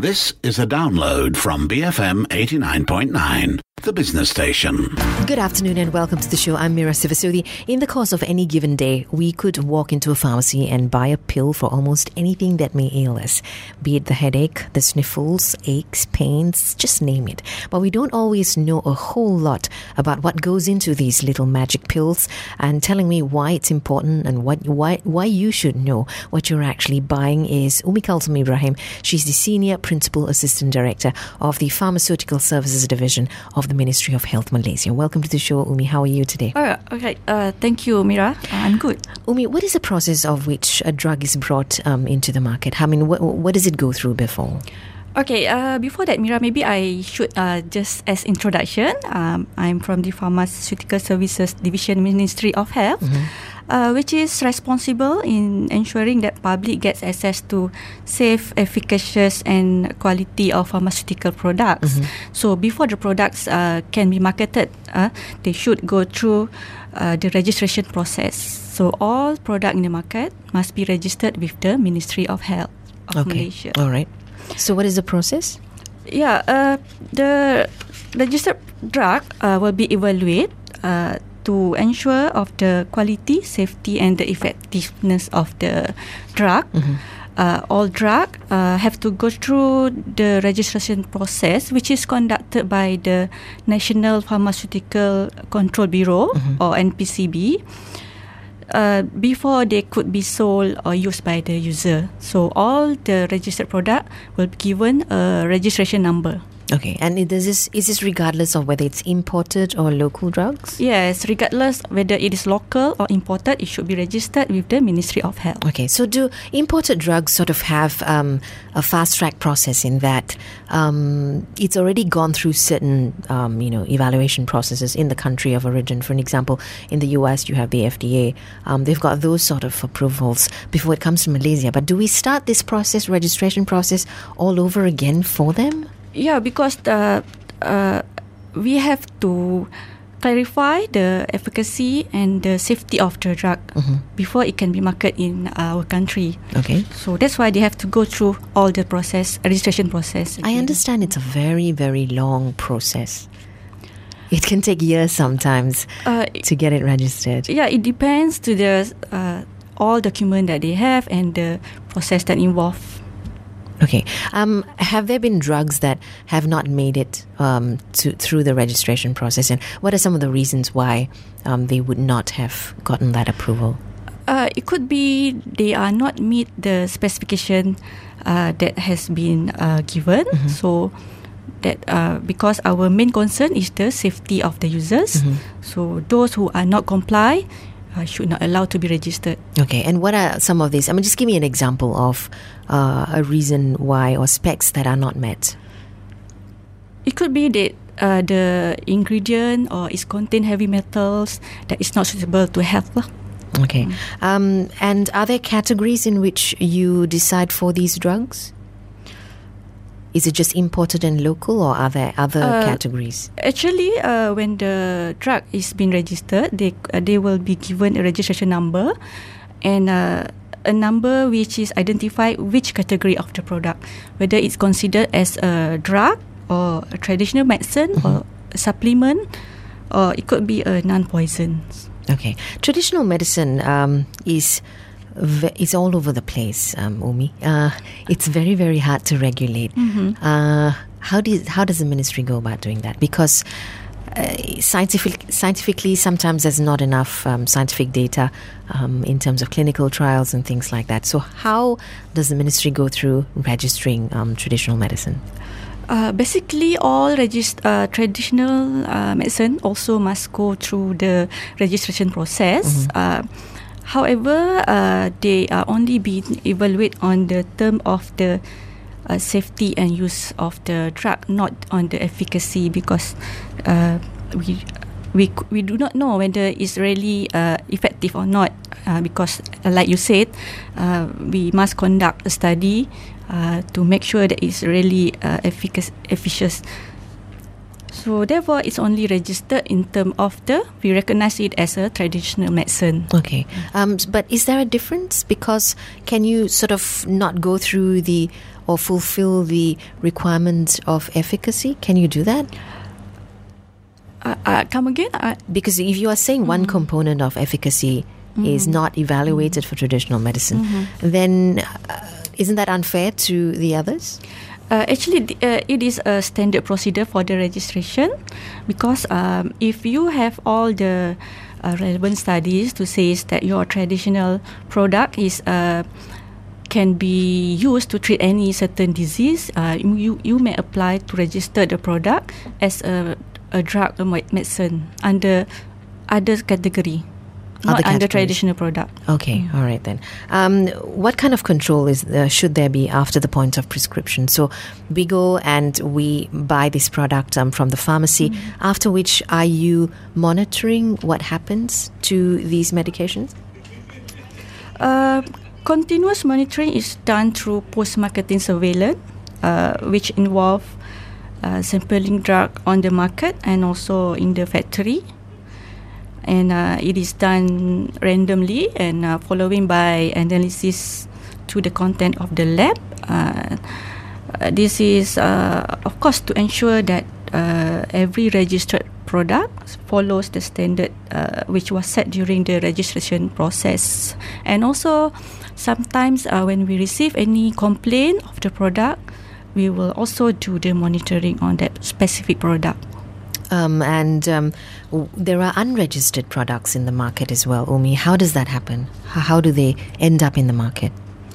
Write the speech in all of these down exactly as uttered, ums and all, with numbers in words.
This is a download from B F M eighty-nine point nine, the business station. Good afternoon and welcome to the show. I'm Mira Sivasudi. In the course of any given day, we could walk into a pharmacy and buy a pill for almost anything that may ail us, be it the headache, the sniffles, aches, pains, just name it. But we don't always know a whole lot about what goes into these little magic pills, and telling me why it's important and what why why you should know what you're actually buying is Umi Kalsum Ibrahim. She's the Senior Principal Assistant Director of the Pharmaceutical Services Division of the Ministry of Health Malaysia. Welcome to the show, Umi. How are you today? Oh, okay. Uh, thank you, Mira. Uh, I'm good. Umi, what is the process of which a drug is brought um, into the market? I mean, what, what does it go through before? Okay, uh, before that, Mira, maybe I should uh, just as introduction, um, I'm from the Pharmaceutical Services Division, Ministry of Health, mm-hmm. uh, which is responsible in ensuring that public gets access to safe, efficacious and quality of pharmaceutical products. Mm-hmm. So before the products uh, can be marketed, uh, they should go through uh, the registration process. So all product in the market must be registered with the Ministry of Health of okay. Malaysia. All right. So what is the process? Yeah, uh, the registered drug uh, will be evaluated uh, to ensure of the quality, safety and the effectiveness of the drug. Mm-hmm. Uh, all drug uh, have to go through the registration process, which is conducted by the National Pharmaceutical Control Bureau, mm-hmm. or N P C B. Uh, before they could be sold or used by the user. So all the registered product will be given a registration number. Okay, and it, is this is this regardless of whether it's imported or local drugs? Yes, regardless whether it is local or imported, it should be registered with the Ministry of Health. Okay, so do imported drugs sort of have um, a fast-track process in that um, it's already gone through certain um, you know, evaluation processes in the country of origin? For an example, in the U S you have the F D A. Um, they've got those sort of approvals before it comes to Malaysia. But do we start this process, registration process, all over again for them? Yeah, because the, uh, we have to clarify the efficacy and the safety of the drug mm-hmm. before it can be marketed in our country. Okay. So that's why they have to go through all the process, registration process. I understand it's a very, very long process. It can take years sometimes uh, to get it registered. Yeah, it depends to the uh, all document that they have and the process that involve. Okay. Um, have there been drugs that have not made it um, to through the registration process, and what are some of the reasons why um, they would not have gotten that approval? Uh, it could be they are not meet the specification uh, that has been uh, given. Mm-hmm. So that uh, because our main concern is the safety of the users. Mm-hmm. So those who are not comply Uh, should not allow to be registered. Okay, and what are some of these? I mean, just give me an example of uh, a reason why or specs that are not met. It could be that uh, the ingredient or is contain heavy metals that is not suitable to health. Okay, mm. um, and are there categories in which you decide for these drugs? Is it just imported and local, or are there other uh, categories? Actually, uh, when the drug is being registered, they uh, they will be given a registration number and uh, a number which is identify which category of the product, whether it's considered as a drug or a traditional medicine mm-hmm. or a supplement, or it could be a non-poison. Okay, traditional medicine um, is. It's all over the place, um, Umi. Uh, it's very, very hard to regulate. Mm-hmm. Uh, how do you, how does the ministry go about doing that? Because uh, scientific, scientifically, sometimes there's not enough um, scientific data um, in terms of clinical trials and things like that. So how does the ministry go through registering um, traditional medicine? Uh, basically, all regist- uh, traditional uh, medicine also must go through the registration process. Mm-hmm. Uh, However, uh, they are only being evaluated on the term of the uh, safety and use of the drug, not on the efficacy, because uh, we we we do not know whether it's really uh, effective or not. Uh, because, uh, like you said, uh, we must conduct a study uh, to make sure that it's really uh, efficacious, efficacious. So therefore, it's only registered in terms of the, we recognize it as a traditional medicine. Okay. Um, but is there a difference? Because can you sort of not go through the or fulfill the requirement of efficacy? Can you do that? Uh, uh, come again? Uh, Because if you are saying one component of efficacy is not evaluated for traditional medicine, then uh, isn't that unfair to the others? Uh, actually, the- uh, it is a standard procedure for the registration, because um, if you have all the uh, relevant studies to say that your traditional product is uh, can be used to treat any certain disease, uh, you you may apply to register the product as a a drug or med- medicine under other category. Not Other under categories. traditional product. Okay, all right then. Um, what kind of control is uh, should there be after the point of prescription? So we go and we buy this product um, from the pharmacy, after which are you monitoring what happens to these medications? Uh, continuous monitoring is done through post-marketing surveillance, uh, which involve uh, sampling drug on the market and also in the factory. And uh, it is done randomly and uh, following by analysis to the content of the lab. Uh, uh, this is, uh, of course, to ensure that uh, every registered product follows the standard uh, which was set during the registration process. And also, sometimes uh, when we receive any complaint of the product, we will also do the monitoring on that specific product. Um, and um, w- there are unregistered products in the market as well, Umi. How does that happen? How, how do they end up in the market?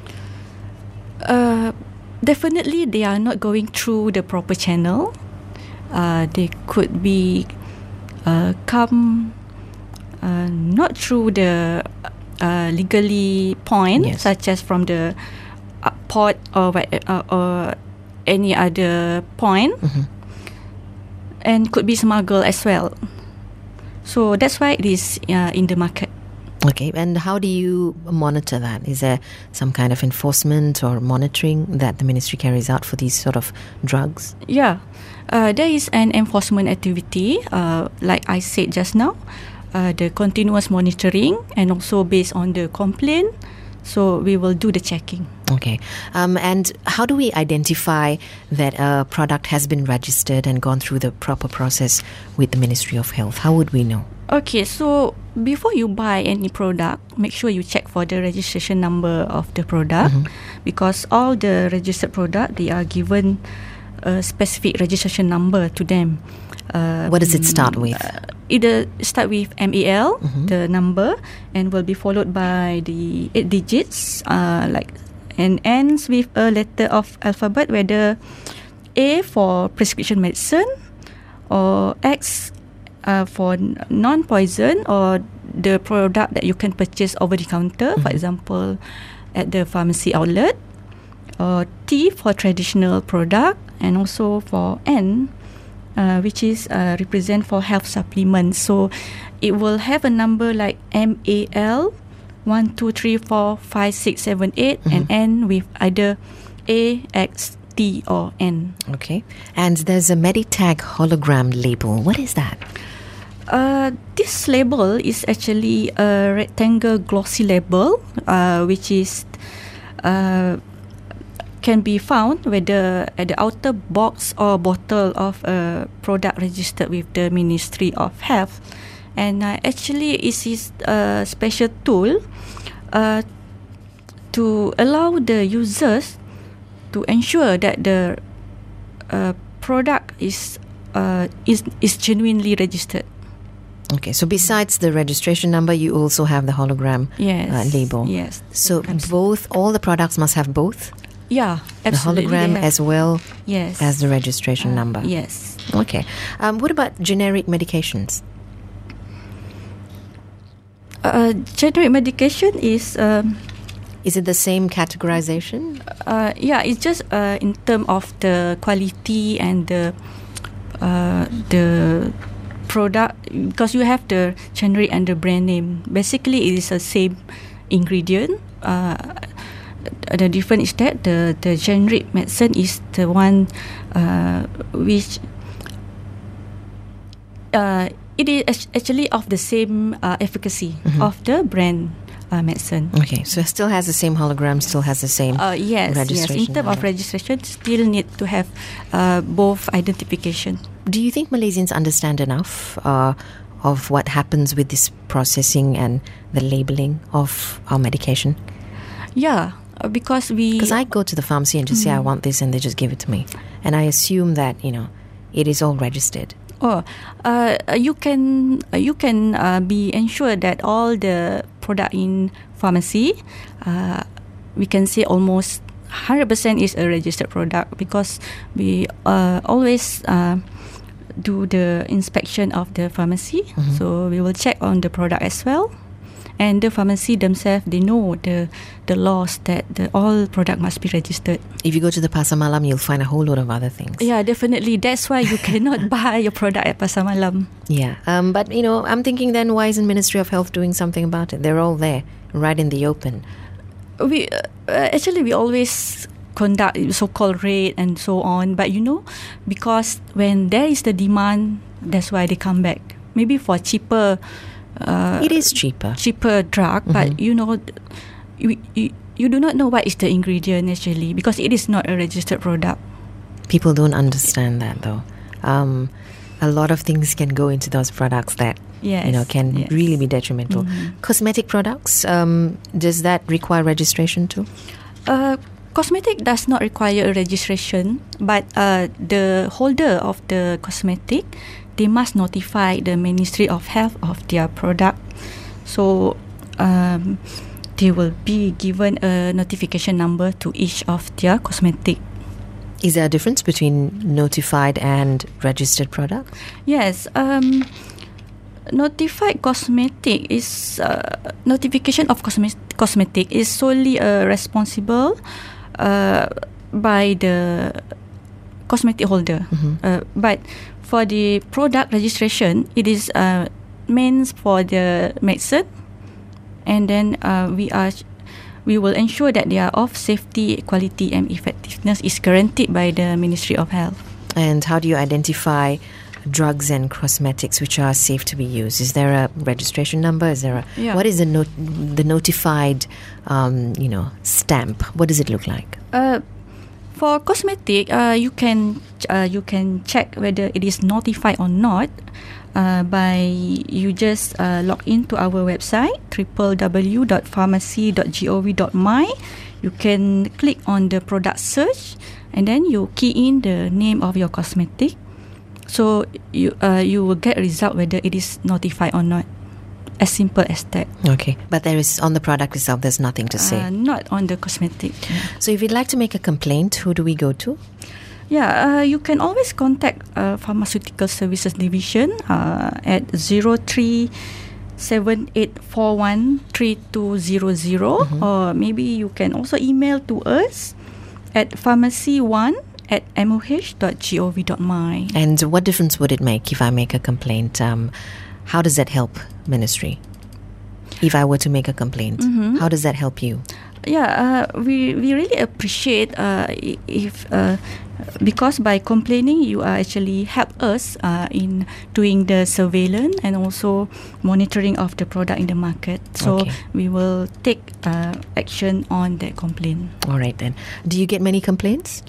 Uh, definitely, they are not going through the proper channel. Uh, they could be uh, come uh, not through the uh, legally point, Yes. such as from the uh, port or what- uh, or any other point, and could be smuggled as well. So that's why it is uh, in the market. Okay, and how do you monitor that? Is there some kind of enforcement or monitoring that the ministry carries out for these sort of drugs? Yeah, uh, there is an enforcement activity, uh, like I said just now, uh, the continuous monitoring and also based on the complaint. So we will do the checking. Okay, um, and how do we identify that a product has been registered and gone through the proper process with the Ministry of Health? How would we know? Okay, so before you buy any product, make sure you check for the registration number of the product, because all the registered product, they are given a specific registration number to them. Uh, What does it start with? Either start with M A L, the number, and will be followed by the eight digits, uh, like, and ends with a letter of alphabet, whether A for prescription medicine or X uh, for n- non-poison or the product that you can purchase over the counter, for example, at the pharmacy outlet, or T for traditional product, and also for N, uh, which is uh, represent for health supplements. So it will have a number like M A L one, two, three, four, five, six, seven, eight, and end with either A, X, T, or N. Okay, and there's a Meditag hologram label. What is that? Uh, this label is actually a rectangle glossy label, uh, which is uh, can be found whether at the outer box or bottle of a product registered with the Ministry of Health. And uh, actually, it is a special tool uh, to allow the users to ensure that the uh, product is uh, is is genuinely registered. Okay, so besides the registration number, you also have the hologram Yes. uh, label. Yes. So Absolutely. both, all the products must have both? Yeah, The absolutely. hologram they have- as well yes. as the registration number? Yes. Okay. Um, what about generic medications? Uh, generic medication is um, Is it the same categorization? uh, yeah, it's just uh, in terms of the quality and the uh, the product, because you have the generic and the brand name. Basically, it is the same ingredient. Uh, the difference is that the the generic medicine is the one uh, which uh, it is act- actually of the same uh, efficacy of the brand. uh, medicine. Okay, so it still has the same hologram, still has the same uh, yes, registration. Yes, in terms of registration, still need to have uh, both identification. Do you think Malaysians understand enough uh, of what happens with this processing and the labeling of our medication? Yeah, because we... Because I go to the pharmacy and just mm. say I want this and they just give it to me. And I assume that, you know, it is all registered. Oh, uh, you can uh, you can uh, be ensured that all the product in pharmacy, uh, we can say almost one hundred percent is a registered product, because we uh, always uh, do the inspection of the pharmacy. Mm-hmm. So we will check on the product as well. And the pharmacy themselves, they know the the laws that the all product must be registered. If you go to the Pasar Malam, you'll find a whole lot of other things. Yeah, definitely. That's why you cannot buy your product at Pasar Malam. Yeah, um, but you know, I'm thinking then, why isn't Ministry of Health doing something about it? They're all there, right in the open. We uh, actually we always conduct so-called raid and so on, but you know, because when there is the demand, that's why they come back. Maybe for cheaper. Uh, it is cheaper. Cheaper drug, mm-hmm. but you know, you, you you do not know what is the ingredient actually, because it is not a registered product. People don't understand that though. Um, a lot of things can go into those products that yes, you know can yes. really be detrimental. Mm-hmm. Cosmetic products, um, does that require registration too? Uh, cosmetic does not require a registration, but uh, the holder of the cosmetic, they must notify the Ministry of Health of their product. So um, they will be given a notification number to each of their cosmetic. Is there a difference between notified and registered product? Yes. Um, notified cosmetic is uh, notification of cosme- cosmetic is solely uh, responsible uh, by the cosmetic holder. Mm-hmm. Uh, but for the product registration, it is uh, meant for the medicine, and then uh, we are we will ensure that they are of safety, quality, and effectiveness is guaranteed by the Ministry of Health. And how do you identify drugs and cosmetics which are safe to be used? Is there a registration number? Is there a yeah. what is the not- the notified um, you know stamp? What does it look like? Uh, For cosmetic, uh, you can uh, you can check whether it is notified or not uh, by you just uh, log into our website w w w dot pharmacy dot gov dot my. You can click on the product search and then you key in the name of your cosmetic. So you uh, you will get a result whether it is notified or not. As simple as that. Okay, but there is on the product itself, there's nothing to say. Uh, not on the cosmetic. So if you'd like to make a complaint, who do we go to? Yeah, uh, you can always contact uh, Pharmaceutical Services Division uh, at zero three seven eight four one three two zero zero, mm-hmm. or maybe you can also email to us at pharmacy one at m o h dot gov dot my. And what difference would it make if I make a complaint? Um, How does that help Ministry? If I were to make a complaint, mm-hmm. how does that help you? Yeah, uh, we we really appreciate uh, if uh, because by complaining you are actually help us uh, in doing the surveillance and also monitoring of the product in the market. So okay. we will take uh, action on that complaint. All right then. Do you get many complaints?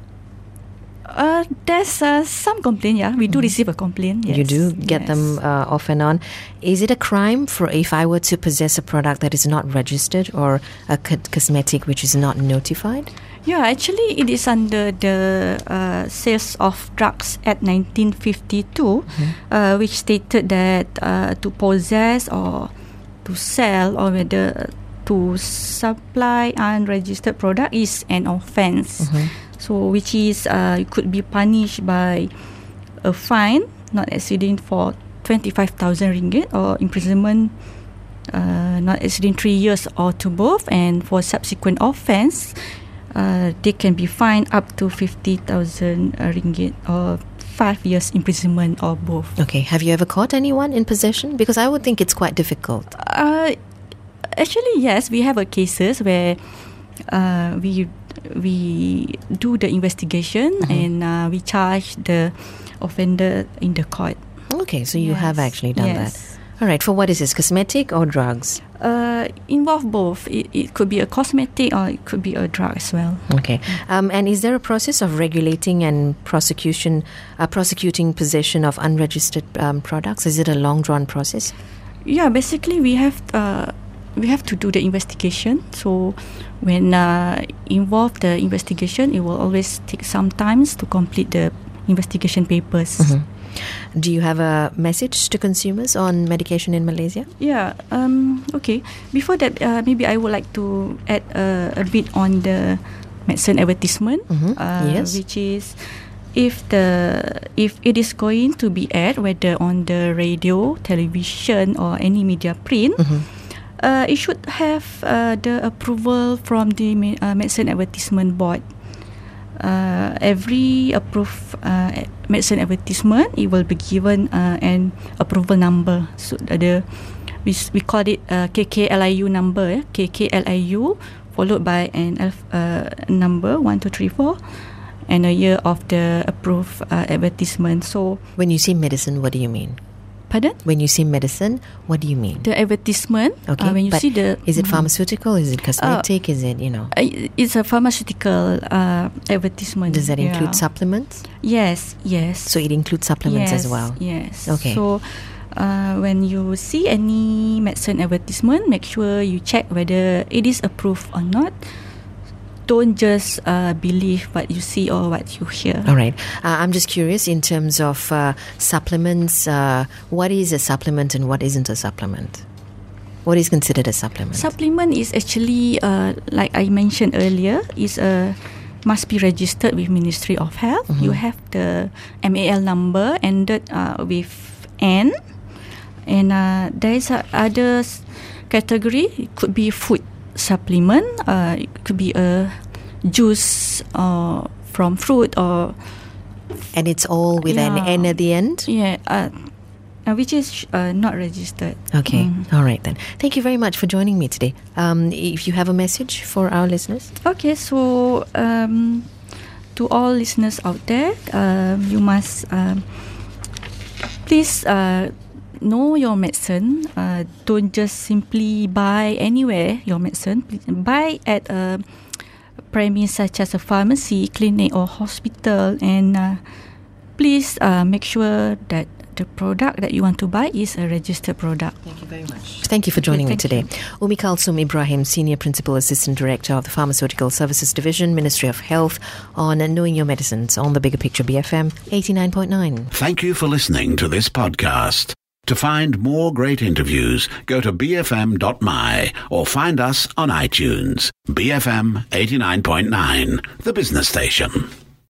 Uh, there's uh, some complaint, yeah. We do receive a complaint, yes. You do get yes. them uh, off and on. Is it a crime for if I were to possess a product that is not registered or a co- cosmetic which is not notified? Yeah, actually it is under the uh, Sales of Drugs Act nineteen fifty-two, mm-hmm. uh, which stated that uh, to possess or to sell or whether to supply unregistered product is an offence. Mm-hmm. So, which is uh, could be punished by a fine not exceeding for twenty-five thousand ringgit or imprisonment uh, not exceeding three years or to both. And for subsequent offence, uh, they can be fined up to fifty thousand uh, ringgit or five years imprisonment or both. Okay. Have you ever caught anyone in possession? Because I would think it's quite difficult. Uh, actually, yes, we have a cases where uh, we. we do the investigation, mm-hmm. and uh, we charge the offender in the court. Okay, so you yes. have actually done yes. that. All right. For what is this, cosmetic or drugs? Uh, involve both. It, it could be a cosmetic or it could be a drug as well. Okay. Um, and is there a process of regulating and prosecution, uh, prosecuting possession of unregistered um, products? Is it a long drawn process? Yeah, basically we have uh, we have to do the investigation. So when uh, involve the investigation, it will always take some time to complete the investigation papers. Mm-hmm. Do you have a message to consumers on medication in Malaysia? Yeah, um, okay. Before that, uh, maybe I would like to add uh, a bit on the medicine advertisement, Mm-hmm. uh, Yes. which is if the if it is going to be aired, whether on the radio, television, or any media print, Mm-hmm. uh, it should have uh, the approval from the me- uh, medicine advertisement board. Uh, every approved uh, medicine advertisement, it will be given uh, an approval number. So the we we call it uh, K K L I U number, eh? K K L I U followed by an alph- uh, number one two three four, and a year of the approved uh, advertisement. So When you say medicine, what do you mean? pardon? When you say medicine, what do you mean? The advertisement. Okay, Uh, when you but see the is it Mhm. pharmaceutical? Is it cosmetic? is it, you know, Uh, it's a pharmaceutical uh, advertisement. does that include Yeah. supplements? Yes, yes. So it includes supplements yes, as well. Yes. Okay. So, uh, when you see any medicine advertisement, make sure you check whether it is approved or not. Don't just uh, believe what you see or what you hear. All right. Uh, I'm just curious in terms of uh, supplements. Uh, what is a supplement and what isn't a supplement? What is considered a supplement? Supplement is actually, uh, like I mentioned earlier, is a must be registered with Ministry of Health. Mhm. You have the M A L number ended uh, with N, and uh, there is a other s- category. It could be food supplement. Uh, it could be a juice uh, from fruit or and it's all with an Yeah. N at the end? yeah, uh, uh, which is uh, not registered. Okay. Mm. All right then. Thank you very much for joining me today. Um, if you have a message for our listeners. Okay, so um, to all listeners out there, um, you must um, please uh, know your medicine. Uh, don't just simply buy anywhere your medicine. Please buy at a premise such as a pharmacy, clinic, or hospital, and uh, please uh, make sure that the product that you want to buy is a registered product. Thank you very much. Thank you for joining Okay, me today. thank Umi Kalsum Ibrahim, Senior Principal Assistant Director of the Pharmaceutical Services Division, Ministry of Health, on Knowing Your Medicines on the Bigger Picture B F M eighty-nine point nine. Thank you for listening to this podcast. To find more great interviews, go to b f m dot m y or find us on iTunes. B F M eighty-nine point nine, the business station.